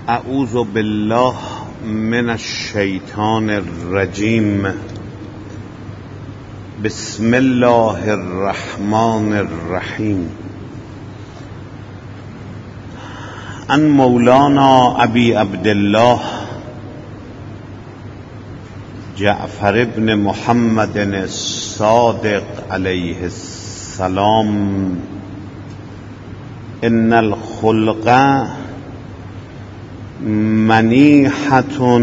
اعوذ بالله من الشیطان الرجیم. بسم الله الرحمن الرحیم. عن مولانا ابی عبدالله جعفر بن محمد الصادق علیه السلام ان الخلق منیحة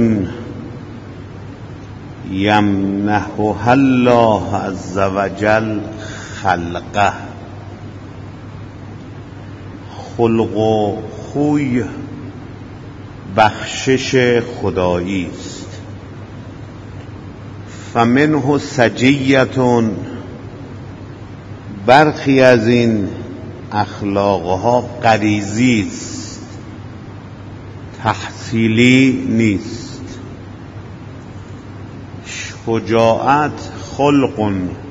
یمنحها الله عز وجل خلقه. خلق و خوی بخشش خدایی است. فمنه سجیة، برخی از این اخلاقها غریزی است، تحصیلی نیست. شجاعت خلق،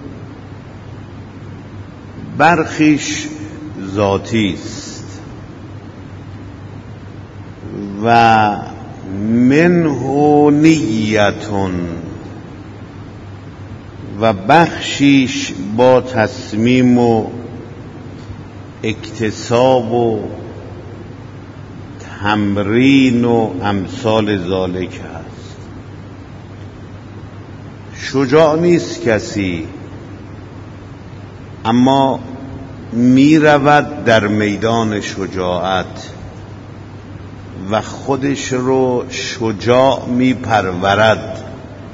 برخیش ذاتی است. و منه نیت، و بخشیش با تصمیم و اکتساب و تمرین و امثال ذالک است. شجاع نیست کسی، اما می رود در میدان شجاعت و خودش رو شجاع می پرورد.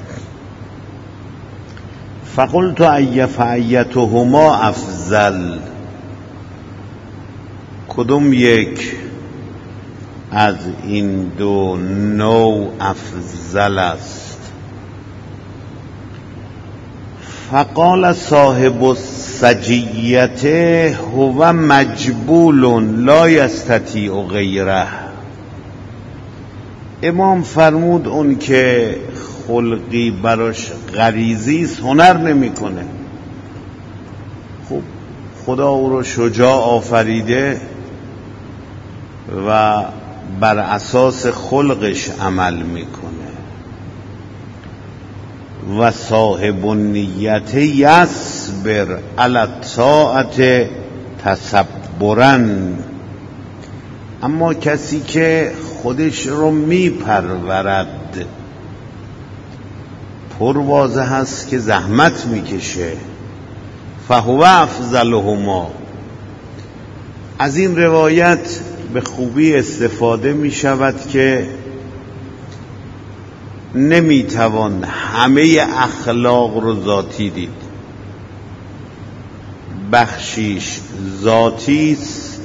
فقلت ای فایتهما افضل، کدوم یک از این دو نوع افضل است؟ فقال صاحب السجیة هو مجبول لا یستطیع غیره. امام فرمود اون که خلقی براش غریزی است هنر نمیکنه. خب خدا او رو شجاع آفریده و بر اساس خلقش عمل میکنه. و صاحب النیت یصبر علی الطاعة تصبرا، اما کسی که خودش رو میپرورد پر واضح هست که زحمت میکشه. فهو افضلهما. از این روایت به خوبی استفاده می شود که نمی توان همه اخلاق رو ذاتی دید. بخشیش ذاتی است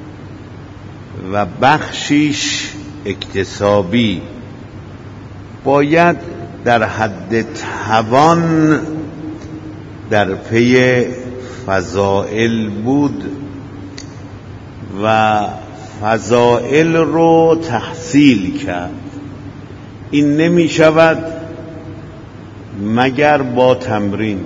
و بخشیش اکتسابی. باید در حد توان در پی فضائل بود و فضائل رو تحصیل کرد. این نمی شود مگر با تمرین.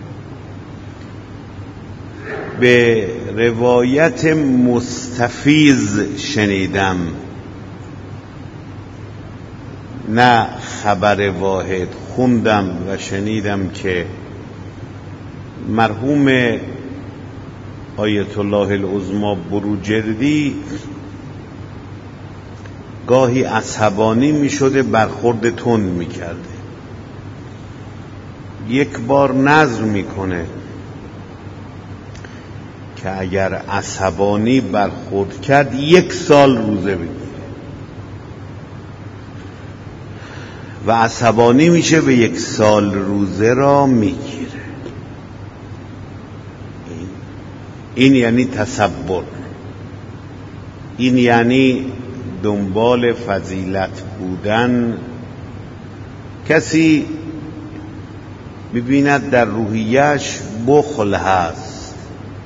به روایت مستفیض شنیدم، نه خبر واحد، خوندم و شنیدم که مرحوم آیت الله العظمی بروجردی گاهی عصبانی می شده، برخورد تند می کرده. یک بار نذر می کنه که اگر عصبانی برخورد کرد 1 سال روزه بگیره و عصبانی میشه به 1 سال روزه را میگیره. این یعنی تصبر، این یعنی دنبال فضیلت بودن. کسی ببیند در روحیه‌اش بخل هست،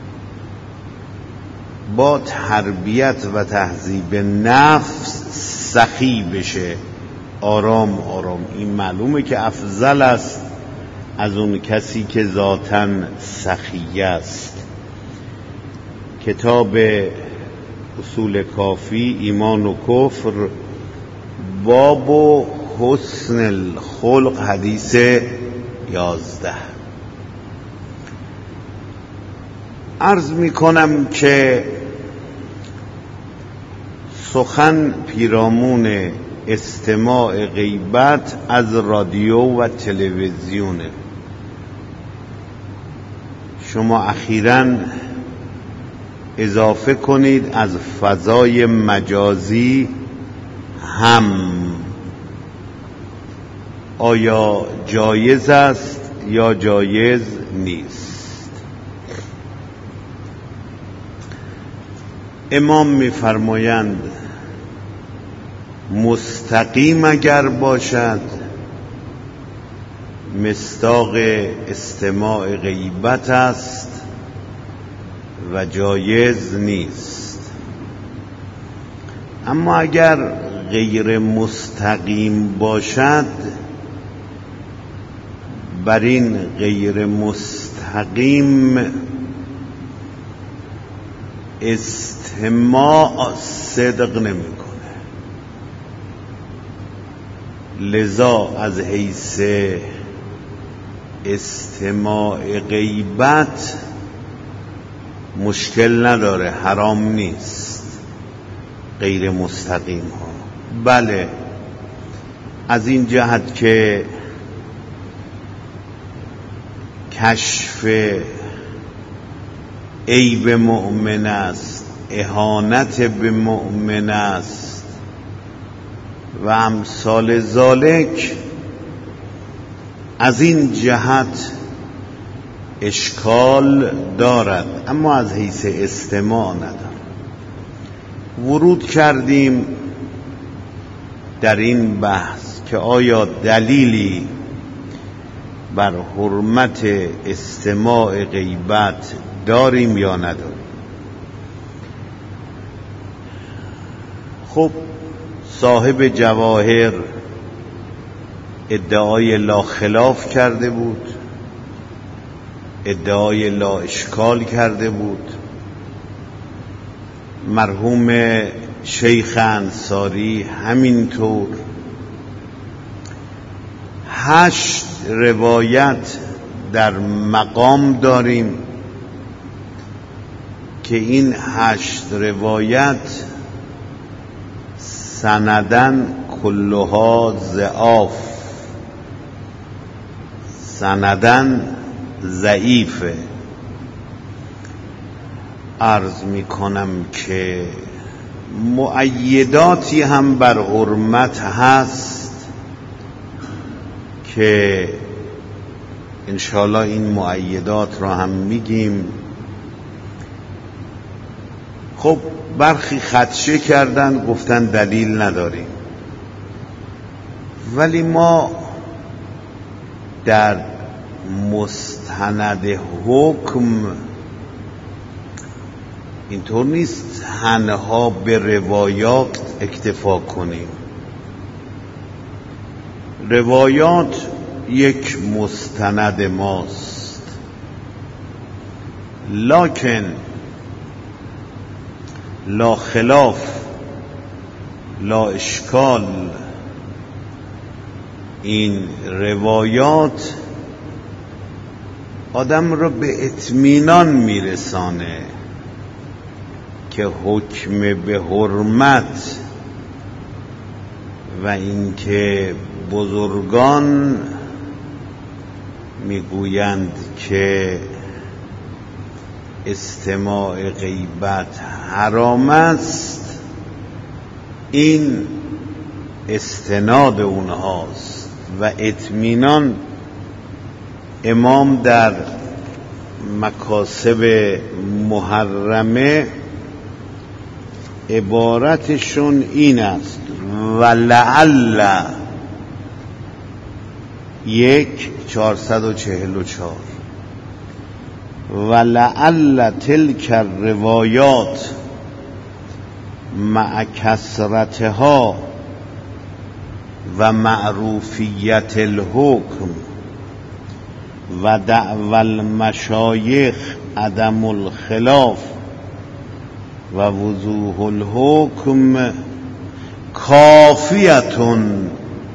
با تربیت و تهذیب نفس سخی بشه، آرام آرام. این معلومه که افضل است از اون کسی که ذاتاً سخی است. کتاب اصول کافی، ایمان و کفر، باب و حسن الخلق حدیث 11. عرض می کنم که سخن پیرامون استماع غیبت از رادیو و تلویزیونه. شما اخیراً اضافه کنید از فضای مجازی هم. آیا جایز است یا جایز نیست؟ امام می‌فرمایند مستقیم اگر باشد مصداق استماع غیبت است و جایز نیست. اما اگر غیر مستقیم باشد، بر این غیر مستقیم استماع صدق نمیکنه. لذا از حیث استماع غیبت مشکل نداره، حرام نیست غیر مستقیم ها. بله، از این جهت که کشف عیب مؤمن است، اهانت به مؤمن است و امثال ذالک، از این جهت اشکال دارد، اما از حیث استماع ندارد. ورود کردیم در این بحث که آیا دلیلی بر حرمت استماع غیبت داریم یا نداریم. خب صاحب جواهر ادعای لا خلاف کرده بود، ادعای لا اشکال کرده بود. مرحوم شیخ انصاری همینطور. 8 روایت در مقام داریم که این 8 روایت سندن کلها ضعاف، سندن ضعیفه. عرض می کنم که مؤیداتی هم بر حرمت هست که انشاءالله این مؤیدات را هم میگیم. خب برخی خدشه کردن، گفتن دلیل نداریم، ولی ما در مستند حکم اینطور نیست تنها به روایات اکتفا کنیم. روایات یک مستند ماست، لکن لا خلاف لا اشکال این روایات آدم را به اطمینان میرسانه که حکم به حرمت و اینکه بزرگان میگویند که استماع غیبت حرام است، این استناد اونهاست و اطمینان. امام در مکاسب محرمه عبارتشون این است: ولعل 1444 ولعل تلک الروایات مع کثرتها و معروفیت الحکم و دعوی المشایخ عدم الخلاف و وضوح الحکم کافیتون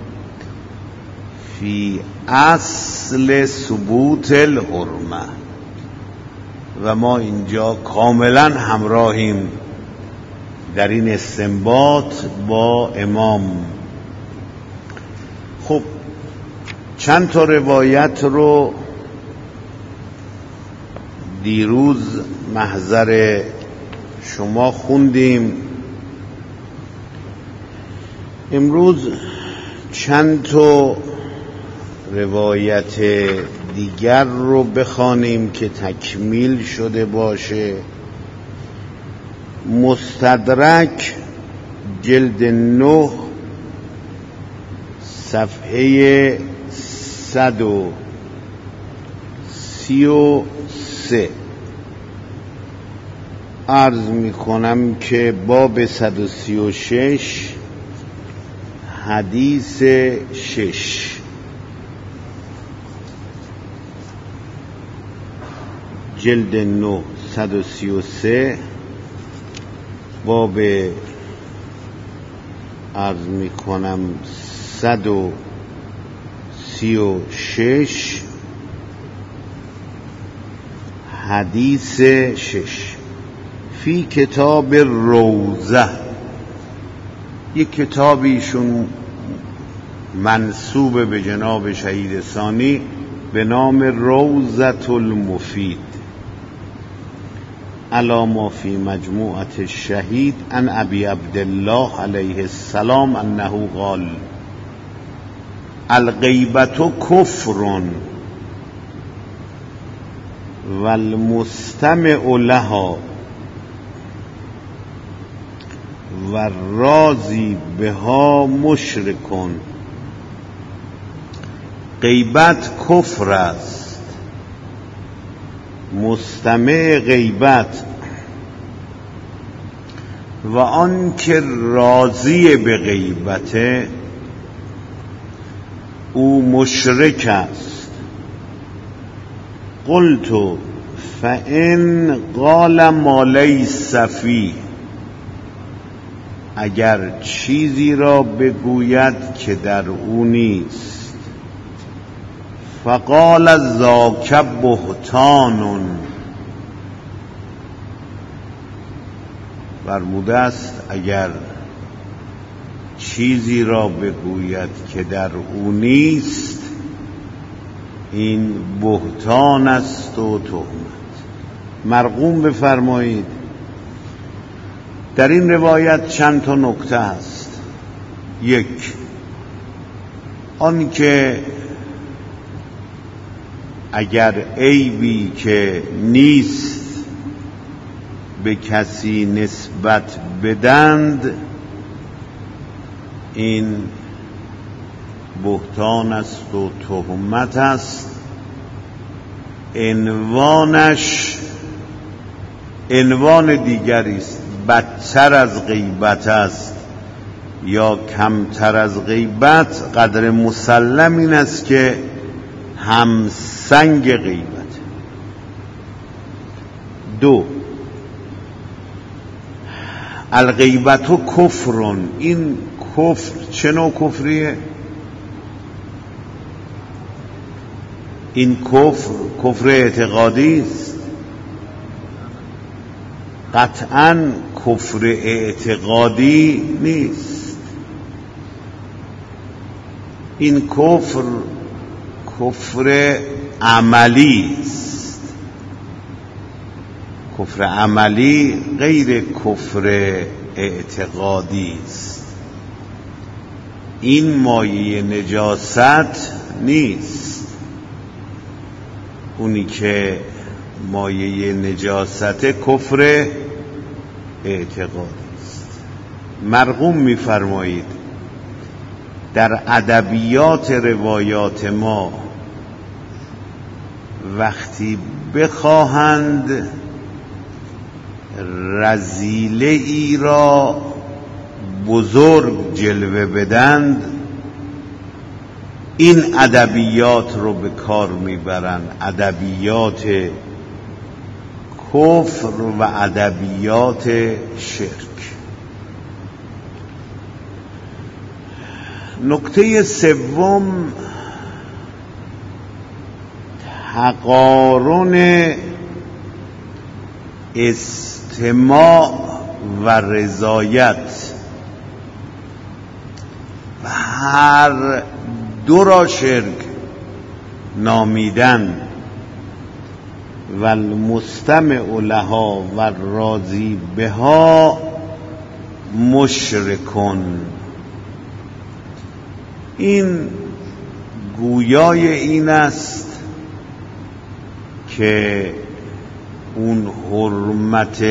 فی اصل ثبوت الحرمه. و ما اینجا کاملا همراهیم در این استنباط با امام. خب چند تا روایت رو دیروز محضر شما خوندیم. امروز چند تا روایت دیگر رو بخوانیم که تکمیل شده باشه. مستدرک جلد 9 صفحه 133 عرض می کنم که باب 136 حدیث 6 جلد 9 133 باب عرض می کنم 136 حدیث 6 فی کتاب روزه. یک کتابیشون منسوب به جناب شهید ثانی به نام روزة المفید علی ما فی مجموعة الشهید عن ابی عبدالله علیه السلام انه قال الغیبة کفر والمستمع لها والرازی بها مشرک. غیبت کفر است، مستمع غیبت و آن که راضی به غیبت او مشرک است. قلت فإن قال ما لیس فیه، اگر چیزی را بگوید که در او نیست. فقال ذاک بهتان، فرموده است اگر چیزی را بگوید که در او نیست این بهتان است و تهمت. مرقوم بفرمایید در این روایت چند تا نکته هست. یک، آن که اگر عیبی که نیست به کسی نسبت بدند این بهتان است و تهمت است. عنوان دیگری است، بدتر از غیبت است یا کمتر از غیبت. قدر مسلم این است که همسنگ غیبت. دو، الغیبت و کفرون، این کفر چه نوع کفریه؟ این کفر اعتقادی است، قطعاً کفر اعتقادی نیست. این کفر عملی است. کفر عملی غیر کفر اعتقادی است. این مایه نجاست نیست. اونی که مایه نجاست کفر اعتقادی است. مرقوم می‌فرمایید در ادبیات روایات ما وقتی بخواهند رذیله ای را بزرگ جلوه بدند این ادبیات رو به کار میبرند، ادبیات کفر و ادبیات شرک. نکته سوم تقارن استماع و رضایت و هر دو را شرک نامیدن و المستمع لها و راضی بها مشرکون. این گویای این است که اون حرمت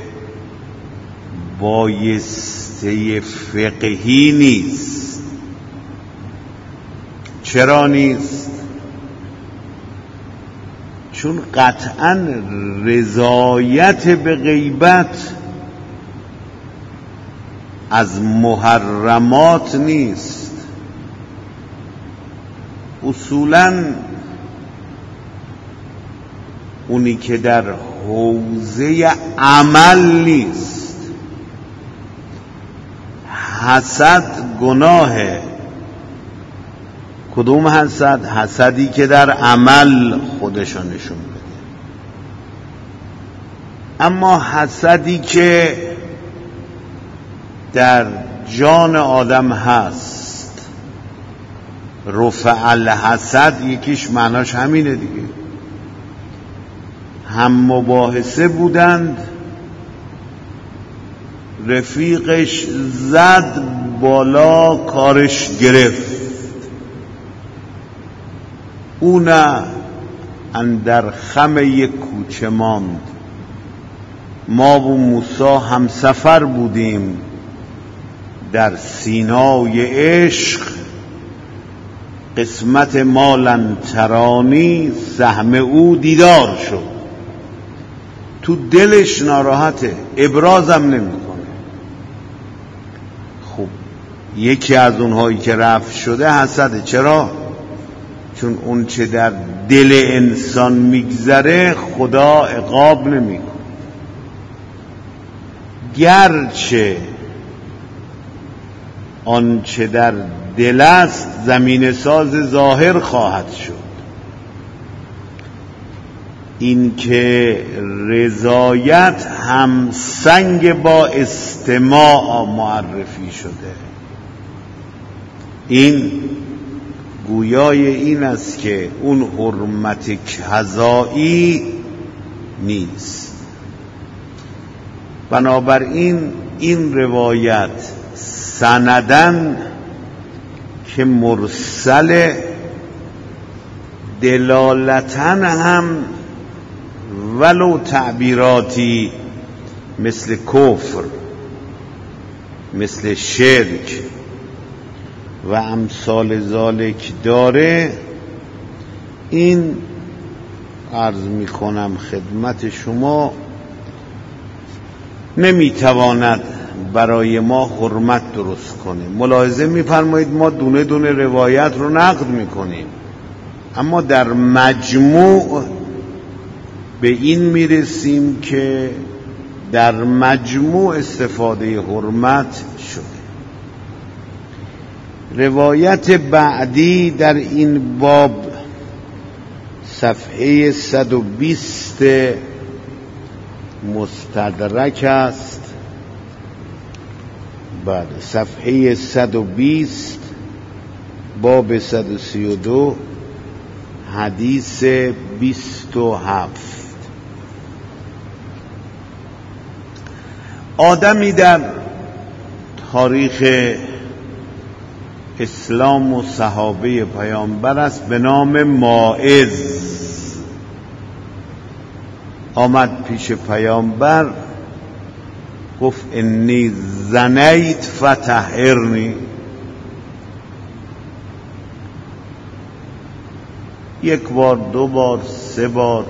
بایسته فقهی نیست. چرا نیست؟ چون قطعا رضایت به غیبت از محرمات نیست. اصولاً اونی که در حوزه عمل نیست. حسد گناهه. کدوم حسد؟ حسدی که در عمل خودشو نشون بده. اما حسدی که در جان آدم هست، رفع الحسد، یکیش معناش همینه دیگه. هم مباحثه بودند، رفیقش زد بالا، کارش گرفت. او نه اندر خم یک کوچه ماند. ما و موسی هم سفر بودیم در سینای عشق. قسمت ما لن ترانی، سهم او دیدار شد. تو دلش ناراحته، ابرازم نمیکنه. خب یکی از اونهایی که رفع شده حسده. چرا؟ چون اون چه در دل انسان میگذره خدا عقاب نمیکنه. گرچه آنچه در دل است زمین ساز ظاهر خواهد شد. این که رضایت هم سنگ با استماع معرفی شده. این گویای این است که اون حرمت قضایی نیست. بنابراین این روایت سندن که مرسل، دلالتن هم ولو تعبیراتی مثل کفر، مثل شرک و امثال ذالک داره. این عرض می کنم خدمت شما نمیتواند برای ما حرمت درست کنه. ملاحظه می‌فرمایید ما دونه دونه روایت رو نقد میکنیم، اما در مجموع به این میرسیم که در مجموع استفاده حرمت شده. روایت بعدی در این باب صفحه 120 مستدرک است. بعد صفحه 120 باب 132 حدیث 27. آدمی در تاریخ اسلام و صحابه پیامبر است به نام ماعز. آمد پیش پیامبر گفت انی زنیت فتحرنی. یک بار، دو بار، سه بار،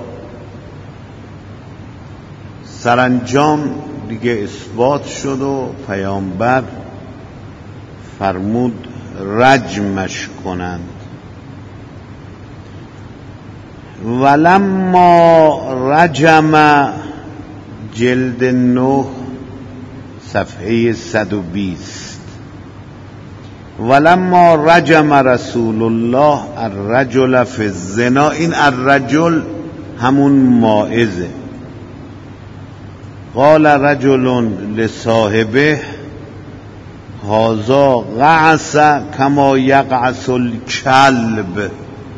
سرانجام دیگه اثبات شد و پیامبر فرمود رجمش کنند. ولما رجم جلد 9 صفحه 120 ولما رجم رسول الله الرجل فی الزنا، این الرجل همون ماعزه. قال رجل لصاحبه هذا قعس کما یقعس الکلب،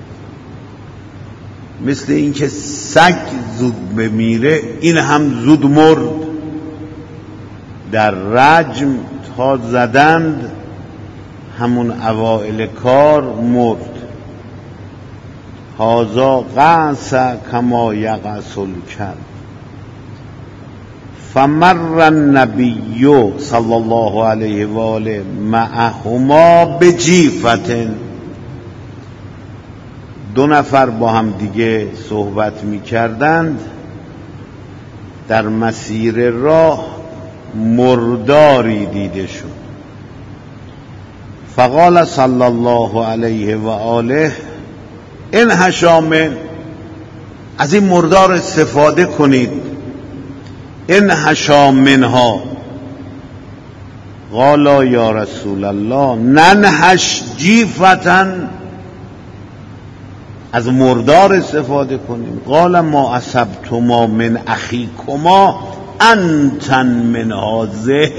مثل این که سگ زود بمیره این هم زود مرد. در رجم تا زدند همون اوائل کار مرد. هذا قعس کما یقعس الکلب. فمر النبی صلی الله علیه و آله معهما بجیفة، دو نفر با هم دیگه صحبت می کردند، در مسیر راه مرداری دیده شد. فقال صلی الله علیه و آله انحشا من، از این مردار استفاده کنید. انحشا منها. قال یا رسول الله ننحش جیفة، از مردار استفاده کنیم. قال ما اصبتما من اخیکما انتن من هذه،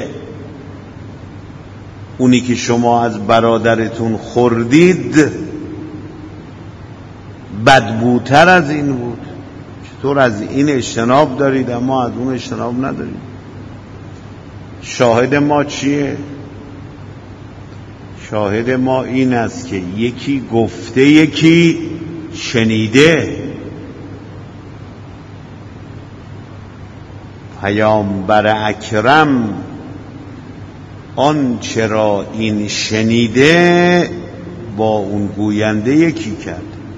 اونی که شما از برادرتون خوردید بدبوتر از این بود. چطور از این اجتناب دارید اما از اون اجتناب ندارید؟ شاهد ما چیه؟ شاهد ما این است که یکی گفته یکی شنیده. پیامبر اکرم آن چرا این شنیده با اون گوینده یکی کرد.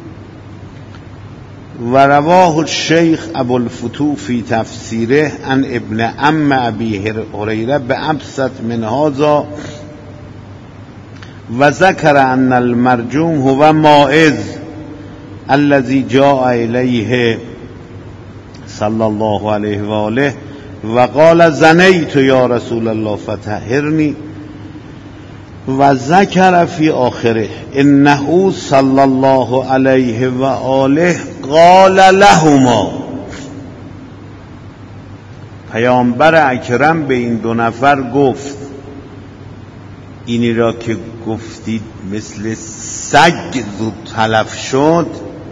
و رواه الشیخ ابوالفتوح فی تفسیره عن ابن عم ابی هریره بابسط من هذا و ذکر ان المرجوم هو ماعز الذي جاء الیه صلی الله علیه و آله و قال زنیت یا رسول الله فطهرنی، و ذکر فی آخره انه صلی الله علیه و آله قال لهما، پیامبر اکرم به این دو نفر گفت اینی را که گفتید مثل سگ زود تلف شد،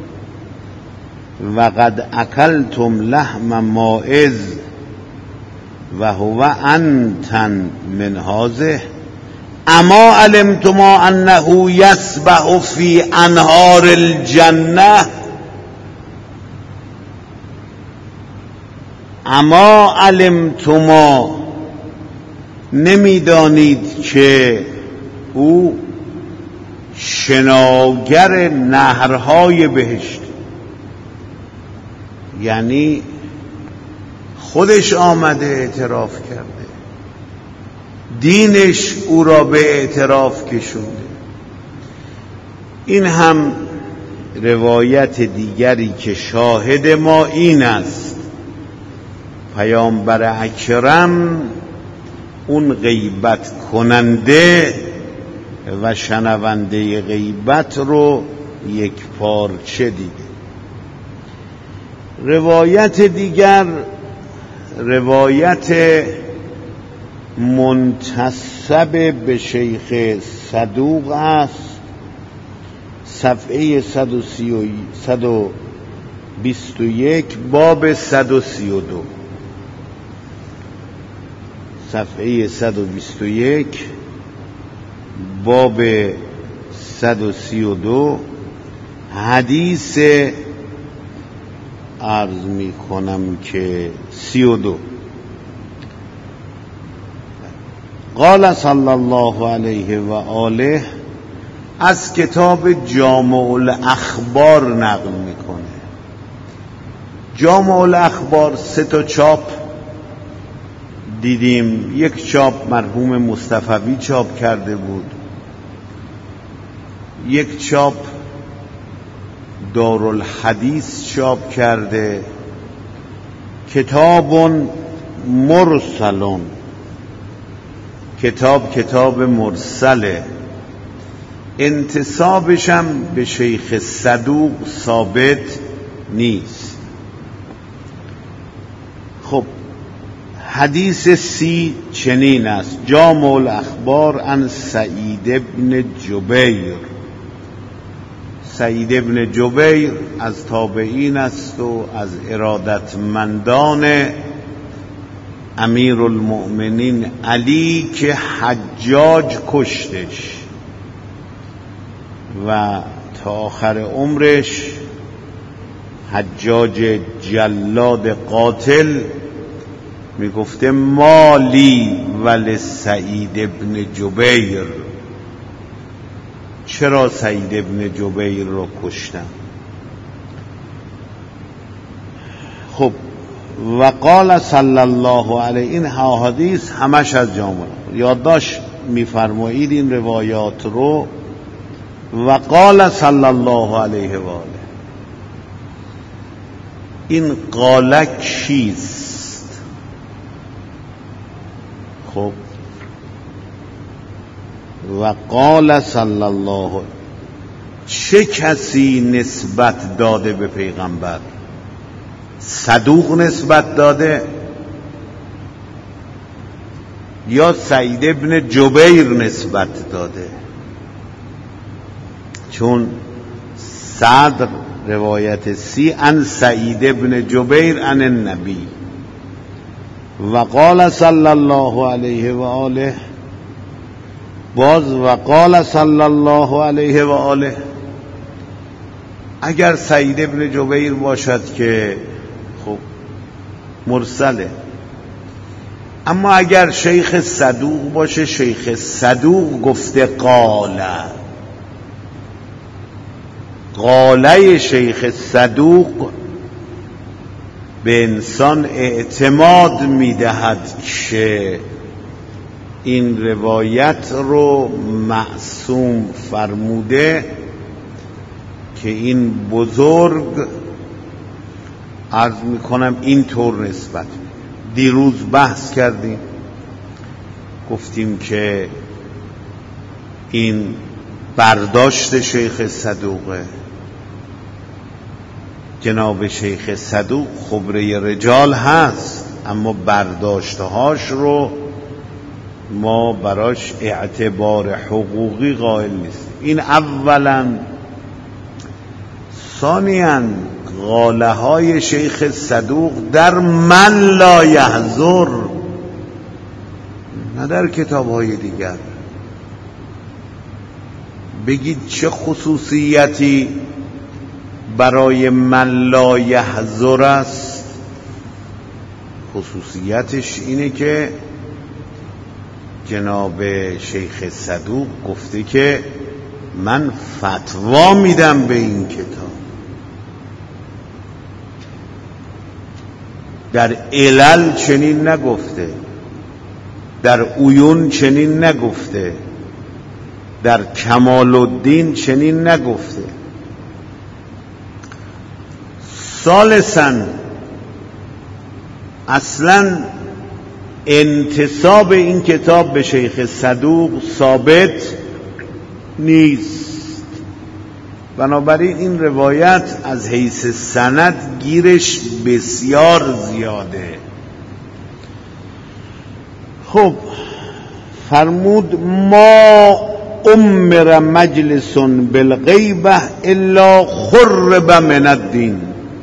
و قد اکلتم لحم ماعز و هو انتن من هذه، اما علمتما انه یسبح فی انهار الجنه، اما علمتما نمیدانید که او شناگر نهرهای بهشت، یعنی خودش آمده اعتراف کرده، دینش او را به اعتراف کشونده. این هم روایت دیگری که شاهد ما این است، پیامبر اکرم اون غیبت کننده و شنونده غیبت رو یک پارچه دیده. روایت دیگر روایت منتسب به شیخ صدوق است، صفحه 121 باب 132، صفحه 121 باب 132 حدیث عرض می کنم که 32. قال صلی الله علیه و آله، از کتاب جامع الاخبار نقل میکنه. جامع الاخبار 3 چاپ دیدیم، یک چاپ مرحوم مصطفوی چاپ کرده بود، یک چاپ دارالحدیث چاپ کرده. کتاب مرسلون، کتاب مرسله، انتسابشم به شیخ صدوق ثابت نیست. خب حدیث 30 چنین است: جامع الاخبار عن سعید ابن جبیر. سعید ابن جبیر از تابعین است و از ارادتمندان امیر المؤمنین علی که حجاج کشتش و تا آخر عمرش حجاج جلاد قاتل میگفته مالی ول سعید ابن جبیر، چرا سعید ابن جبیر رو کشتن؟ خب و قال صلی الله علیه، این حدیث همش از جامعه یادداشت میفرمایید این روایات رو. و قال صلی الله علیه و آله، این قالک چیست؟ خب و قال صلی الله، چه کسی نسبت داده به پیغمبر؟ صدوق نسبت داده یا سعید ابن جبیر نسبت داده؟ چون صدر روایت 30 عن سعید ابن جبیر عن النبی و قال صلی الله علیه و آله، باز و قال صلی الله علیه و آله. اگر سعید ابن جبیر باشد که خب مرسله، اما اگر شیخ صدوق باشه، شیخ صدوق گفته قاله شیخ صدوق به انسان اعتماد میدهد که این روایت رو معصوم فرموده که این بزرگ عرض میکنم این طور نسبت. دیروز بحث کردیم، گفتیم که این برداشت شیخ صدوقه. جناب شیخ صدوق خبره رجال هست، اما برداشتهاش رو ما براش اعتبار حقوقی قائل نیست. این اولا. ثانیاً قاله های شیخ صدوق در من لا یحضر، نه در کتاب های دیگر. بگید چه خصوصیتی برای من لا یحضر است؟ خصوصیتش اینه که جناب شیخ صدوق گفته که من فتوا میدم به این کتاب. در علل چنین نگفته، در عیون چنین نگفته، در کمال الدین چنین نگفته. ثالثاً اصلاً انتساب این کتاب به شیخ صدوق ثابت نیست. بنابراین این روایت از حیث سند گیرش بسیار زیاده. خب فرمود ما امر مجلس بالغیبه الا خرب من الدین.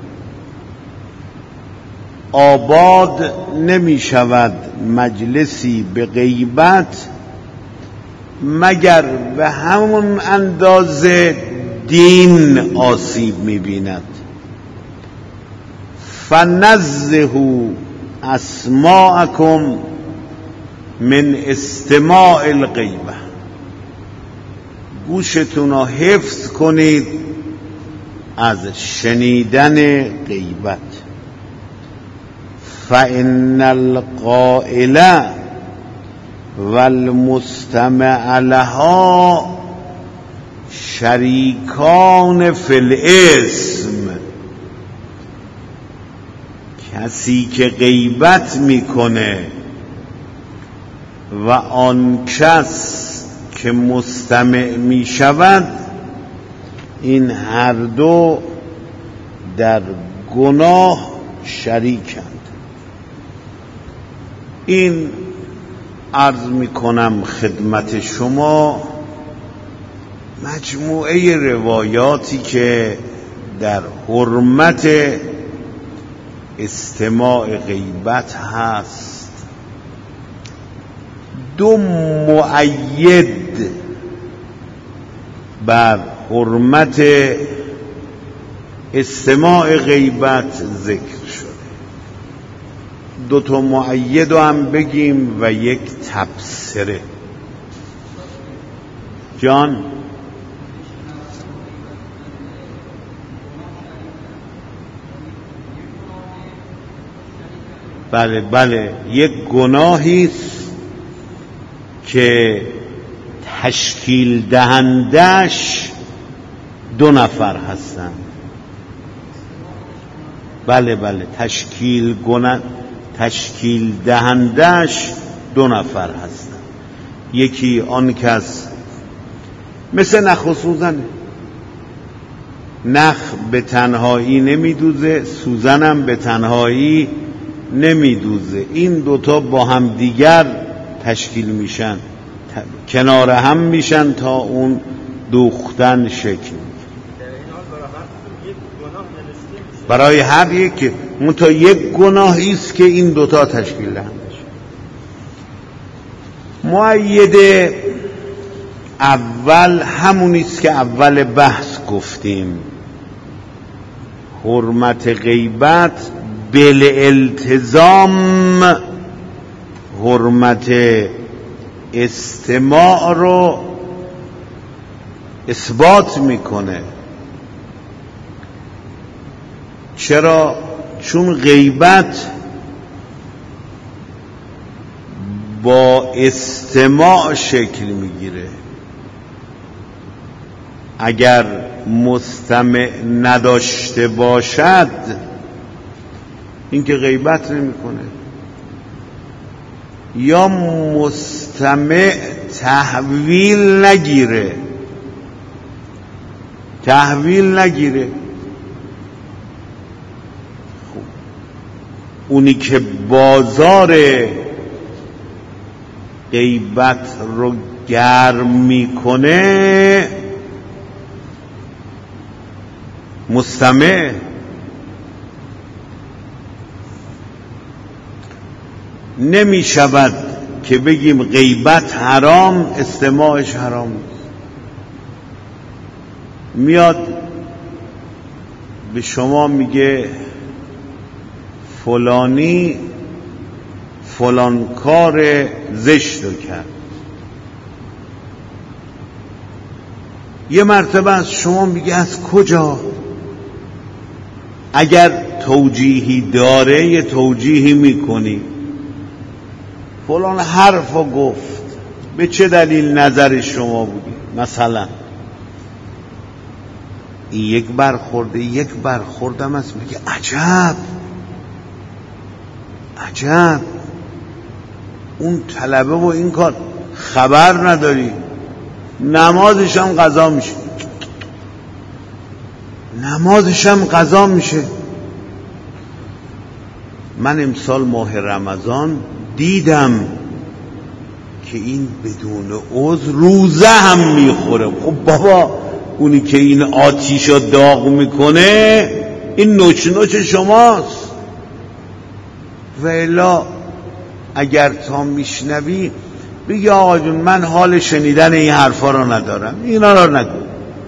آباد نمی شود مجلسی به غیبت مگر به همون اندازه دین آسیب می بیند. فنزهوا اسماءکم من استماع الغیبه، گوشتون را حفظ کنید از شنیدن غیبت. فإن القائل والمستمع لها شریکان فی الاسم. کسی که غیبت میکنه و آن کس که مستمع می شود، این هر دو در گناه شریکند. این عرض می کنم خدمت شما مجموعه روایاتی که در حرمت استماع غیبت هست. دو مؤید بر حرمت استماع غیبت ذکر شده. دو تا مؤید رو هم بگیم و یک تبصره. جان بله یک گناهی است که تشکیل دهندش دو نفر هستند. بله تشکیل دهندش دو نفر هستند. یکی آن کس مثل نخ و سوزنه، نخ به تنهایی نمیدوزه، سوزنم به تنهایی نمیدوزه. این دوتا با هم دیگر تشکیل میشن، کنار هم میشن تا اون دوختن شکل میگیره. برای هر یک منتها یک گناهی است که این دوتا تشکیل دهنده شد. مؤید اول همونی است که اول بحث گفتیم، حرمت غیبت بالالتزام حرمت استماع رو اثبات میکنه. چرا؟ چون غیبت با استماع شکل میگیره. اگر مستمع نداشته باشد این که غیبت نمیکنه. یا مستمع تحویل نگیره. اونی که بازار غیبت رو گرم میکنه مستمع. نمی شود که بگیم غیبت حرام استماعش حرام نیست. میاد به شما میگه فلانی فلان کار زشت رو کرد. یه مرتبه از شما میگه از کجا؟ اگر توجیهی داره یه توجیهی میکنی. فلان حرف رو گفت، به چه دلیل نظر شما بودی؟ مثلا این یک برخوردم است. میگه عجب اون طلبه و این کار خبر نداری، نمازش هم قضا میشه. من امسال ماه رمضان دیدم که این بدون عذر روزه هم میخوره. خب بابا اونی که این آتیشو داغ میکنه این نوچ شماست. و الا اگر تا میشنوی بگی آقا جون من حال شنیدن این حرفا رو ندارم، اینا رو نگو.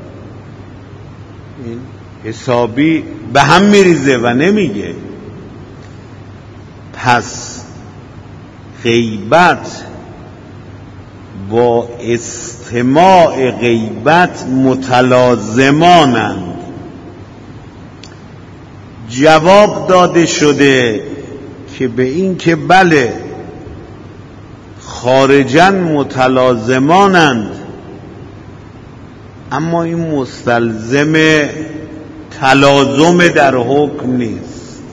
این حسابی به هم میریزه و نمیگه. پس غیبت با استماع غیبت متلازمانند. جواب داده شده که به این که بله خارجاً متلازمانند، اما این مستلزم تلازم در حکم نیست.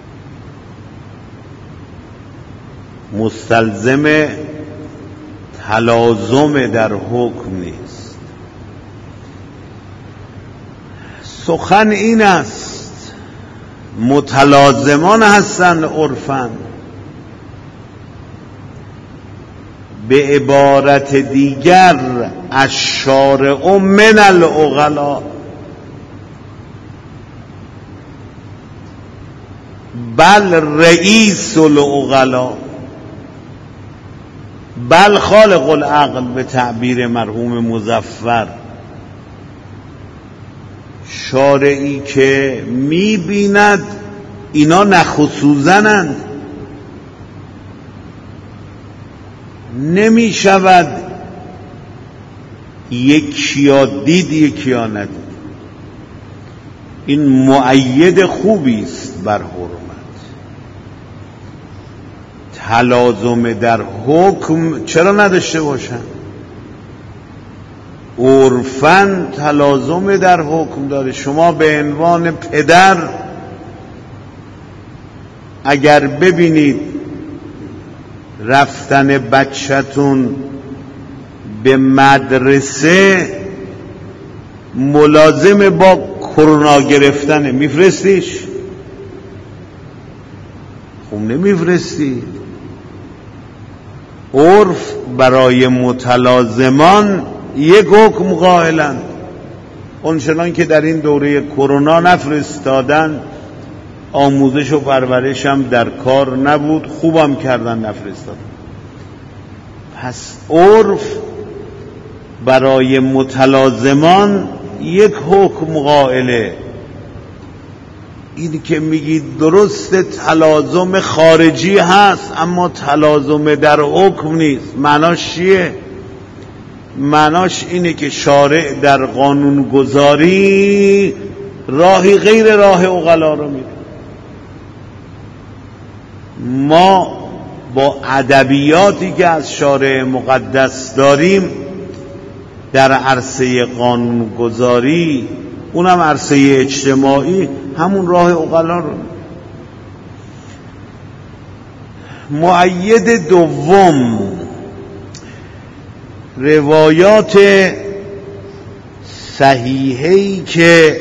مستلزم تلازم در حکم نیست. سخن این است متلازمان هستند عرفاً، به عبارت دیگر الشارع من العقلاء، بل رئیس العقلاء، بل خالق العقل به تعبیر مرحوم مظفر. شارعی که می‌بیند اینا نخ و سوزنند، نمی شود یکیا دید یکیا ندید. این مؤید خوبی است بر حرمت. تلازم در حکم چرا نداشته باشند؟ عرفاً تلازم در حکم داره. شما به عنوان پدر اگر ببینید رفتن بچه‌تون به مدرسه ملازم با کرونا گرفتن، میفرستیش؟ خب نمیفرستی. عرف برای متلازمان یک حکم قائلند. اونچنان که در این دوره کرونا نفرستادن، آموزش و پرورش هم در کار نبود، خوبم کردن نفرستادن. پس عرف برای متلازمان یک حکم قائله. این که میگید درست تلازم خارجی هست اما تلازم در حکم نیست. معناش چیه؟ معناش اینه که شارع در قانون گذاری راهی غیر راه عقلا رو میره. ما با ادبیاتی که از شارع مقدس داریم در عرصه قانونگذاری، اونم عرصه اجتماعی، همون راه عقلا رو. مؤید دوم، روایات صحیحی که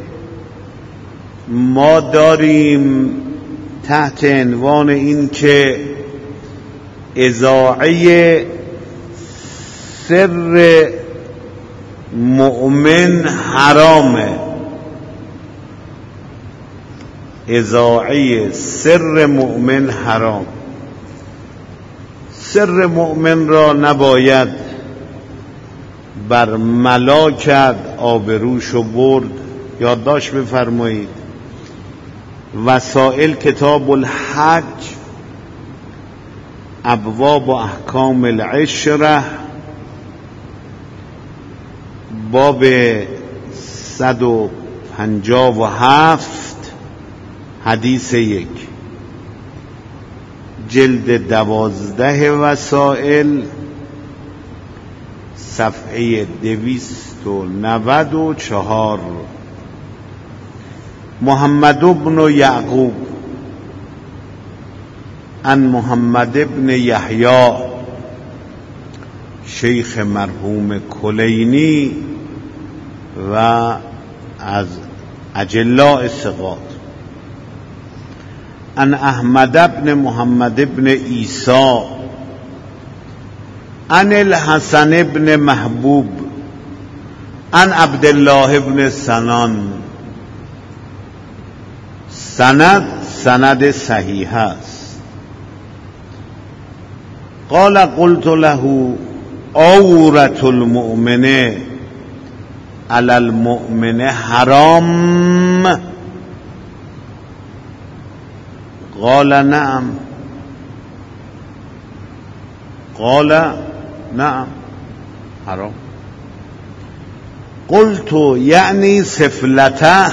ما داریم تحت عنوان این که اذاعه سر مؤمن حرامه. اذاعه سر مؤمن حرام. سر مؤمن را نباید بر ملا کرد، آبروش و برد. یادداشت بفرمایید وسائل کتاب الحج، ابواب و احکام العشره، باب 157 حدیث 1، جلد 12 وسائل صفحه 294. محمد بن یعقوب عن محمد بن یحیی شیخ مرحوم کلینی و از اجلاء ثقات، عن احمد بن محمد بن عیسی عن الحسن بن محبوب عن عبدالله بن سنان. سند صحیح است. قال قلت له عورة المؤمن علی المؤمن حرام؟ قال نعم. قال نعم حرام. قلت یعنی سفلته؟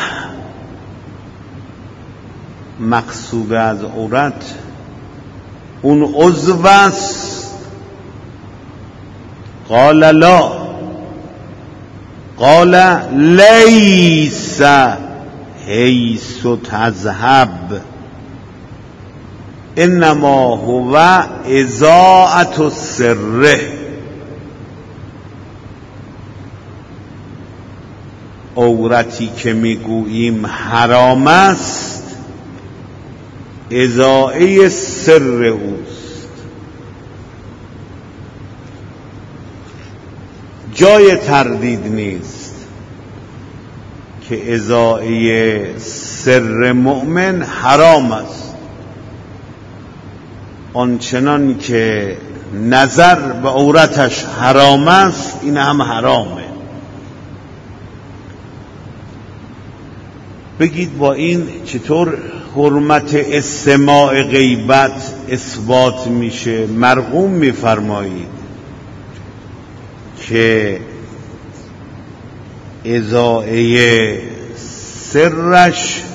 مقصود از عورت اون عضو است؟ قال لا. قال لیس حیث تذهب انما هو اذاعة السر. عورتی که میگوییم حرام است اضاعه سر اوست. جای تردید نیست که اضاعه سر مؤمن حرام است، آنچنان که نظر به عورتش حرام است این هم حرامه. بگید با این چطور حرمت استماع غیبت اثبات میشه؟ مرقوم میفرمایید که اضاعه سرش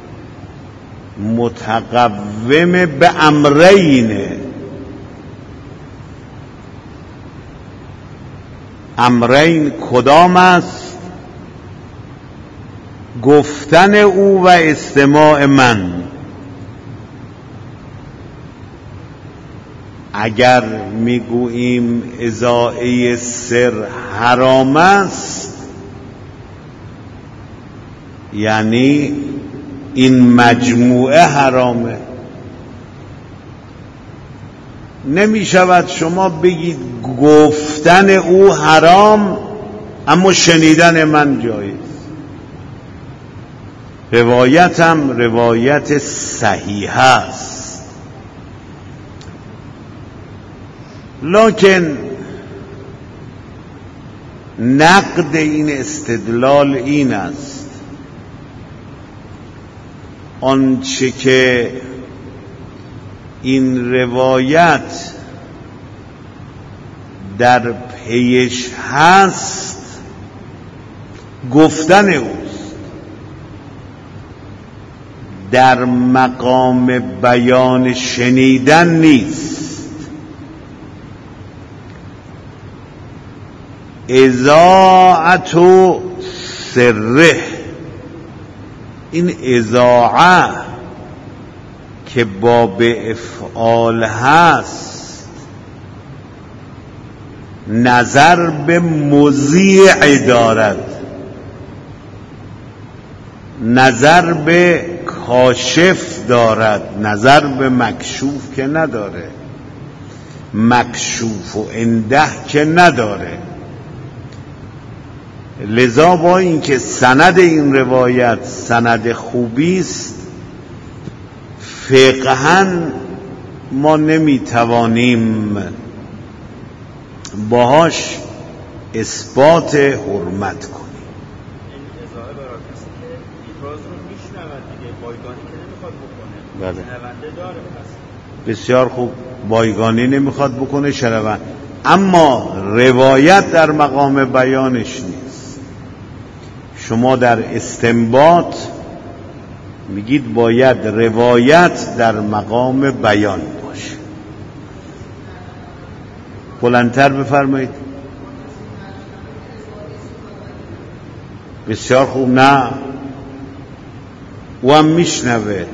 متقوم به امرینه. امرین کدام است؟ گفتن او و استماع من. اگر میگوییم اضاعه سر حرام است یعنی این مجموعه حرامه. نمی شود شما بگید گفتن او حرام اما شنیدن من جایز. روایتم روایت صحیح است، لکن نقد این استدلال این است آنچه که این روایت در پیش هست گفتن اوست، در مقام بیان شنیدن نیست. اذاعت سره، این اذاعه که باب افعال هست نظر به مذیع دارد، نظر به کاشف دارد، نظر به مکشوف که نداره، مکشوف و انده که نداره. لذا با اینکه سند این روایت سند خوبی است، فقهاً ما نمیتوانیم باهاش اثبات حرمت کنیم. بسیار خوب، بایگانی نمیخواد بکنه شنون، اما روایت در مقام بیانش نیست. شما در استنباط میگید باید روایت در مقام بیان باشه. بلندتر بفرمایید. بسیار خوب، نه او هم میشنوه،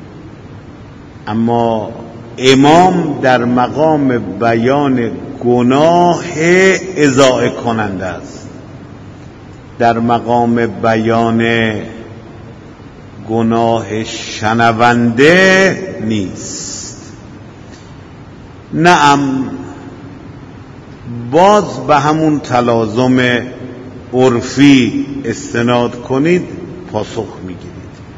اما امام در مقام بیان گناه اضاعه کننده است، در مقام بیان گناه شنونده نیست. نعم، باز به همون تلازم عرفی استناد کنید پاسخ میگیرید.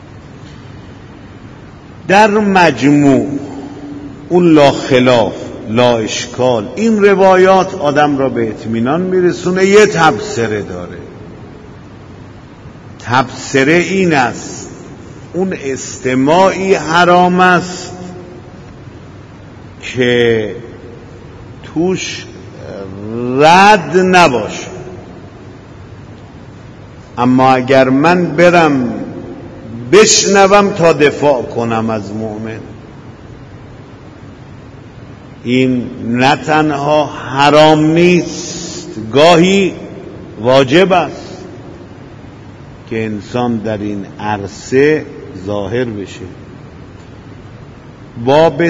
در مجموع اون لا خلاف لا اشکال، این روایات آدم را به اطمینان میرسونه. یه تبصره داره، تبصره این است اون استماعی حرام است که توش رد نباشه. اما اگر من برم بشنوم تا دفاع کنم از مؤمن، این نه تنها حرام نیست، گاهی واجب است که انسان در این عرصه ظاهر بشه. باب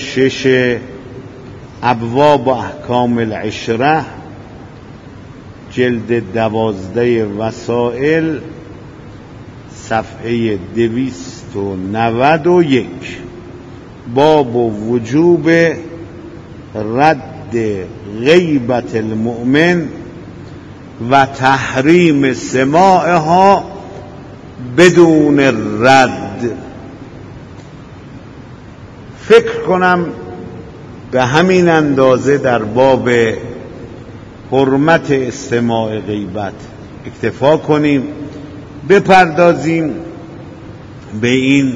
156 ابواب و احکام العشره جلد 12 وسائل صفحه 291 باب وجوب رد غیبت المؤمن و تحریم سماعها بدون رد. فکر کنم به همین اندازه در باب حرمت استماع غیبت اکتفا کنیم، بپردازیم به این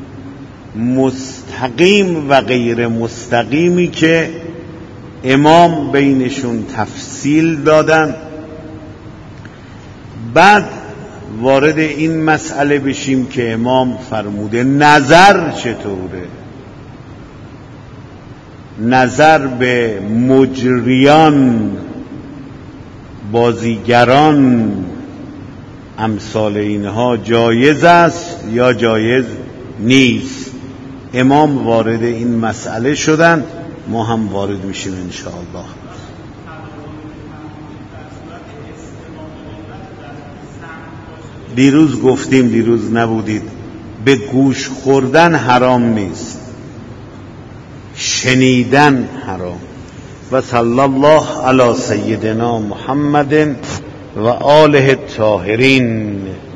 مستقیم و غیر مستقیمی که امام بینشون تفصیل دادن. بعد وارد این مسئله بشیم که امام فرموده نظر چطوره، نظر به مجریان، بازیگران، امثال اینها جایز است یا جایز نیست. امام وارد این مسئله شدن، ما هم وارد میشیم انشاءالله. دیروز گفتیم، دیروز نبودید، به گوش خوردن حرام نیست، شنیدن حرام. و صلی الله علی سیدنا محمد و آله الطاهرین.